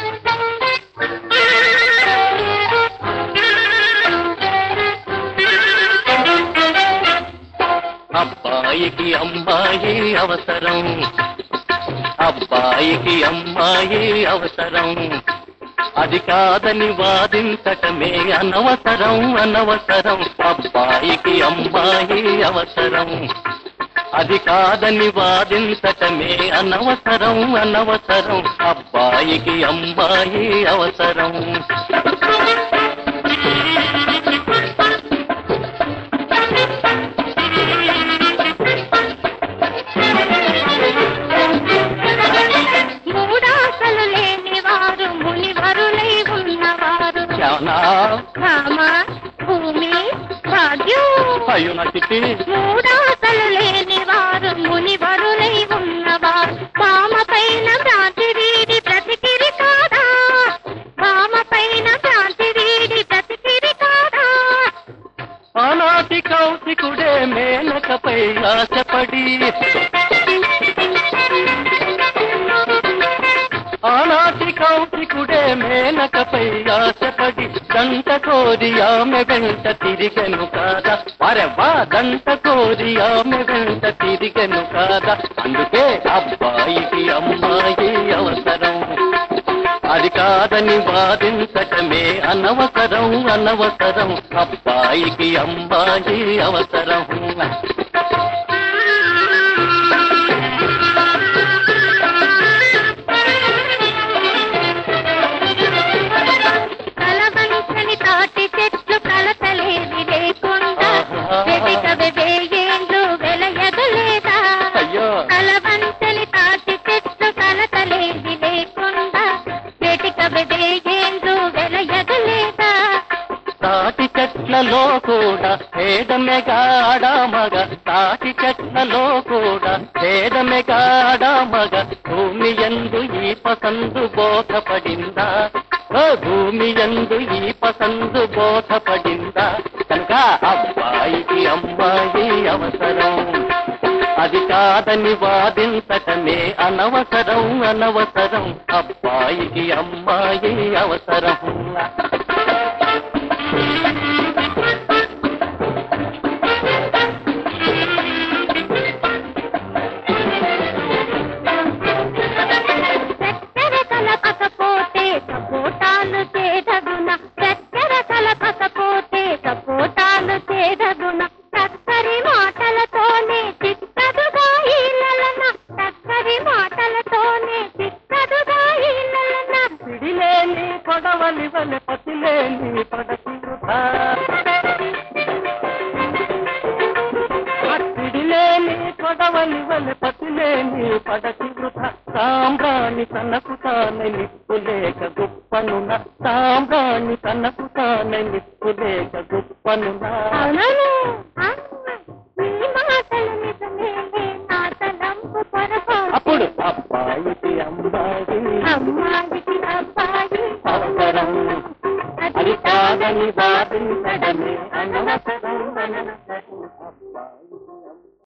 అబ్బాయికి అమ్మాయి అవసరం, అబ్బాయికి అమ్మాయి అవసరం, అది కాదని వాదించటమే అనవసరం అనవసరం. అబ్బాయికి అమ్మాయి అవసరం, అది కాదని వాదించటమే అనవసరం అనవసరం. అబ్బాయికి అమ్మాయి అవసరం. భూమి భాగ్యం అయ్యో నా చిట్టి, మూడాసలు లేని వారు మునివరులై ఉన్నవారు. పామ పైన భ్రాంతి వీడి బ్రతికిరి కాదా, పామ పైన భ్రాంతి వీడి బ్రతికిరి కాదా. ఆనాటి కౌశికుడే మేనకపై ఆశపడి, ఆనాటి కౌశికుడే మేనకపై ఆశపడి దంట కోరి ఆమె వెంట తిరిగెను కాదా. వరెవ్వా దంట కోరి ఆమె వెంట తిరిగెను కాదా. అందుకే అబ్బాయికి అమ్మాయి అవసరం, అది కాదని వాదించటమే అనవసరం అనవసరం. అబ్బాయికి అమ్మాయి అవసరం. తాటి చెట్లు కలతలేవి లేకుండా వెయ్యేళ్ళు వెలయగలేదా. కలవంచని తాటి చెట్లు కలతలేవి లేకుండా వెయ్యేళ్ళు వెలయగలేదా. తాటి చెట్లలో కూడా భేదమెగాడ మగ, తాటి చెట్లలో కూడా భేదమెగాడ మగ. భూమి యందు ఈ పసందు బోధపడిందా, భూమి యందు ఈ పసందు బోధపడిందా. కనుక అబ్బాయికి అమ్మాయి అవసరం, అది కాదని వాదించటమే అనవసరం అనవసరం. అబ్బాయికి అమ్మాయి అవసరం. సపోటాలు చేదగున, చక్కెర కలపకపోతే సపోటాలు చేదగున. చక్కరి మాటలతోనే చిక్కదుగా ఈ లలన, చక్కరి మాటలతోనే చిక్కదుగా ఈ లలన. పిడిలేని పడవలి వలె పతిలేని పడతి వృధా, పిడిలేని పడవలి వలె పతిలేని పడతి వృధా. సాంబ్రాణి తనకు తానే నిప్పులేక గొప్పనున, సాంబ్రాణి తనకు తానే నిప్పులేక గొప్పనున. అప్పుడు అబ్బాయికి అమ్మాయి అవసరం, అది కాదని వాదించడమే అనవసరం అనవసరం.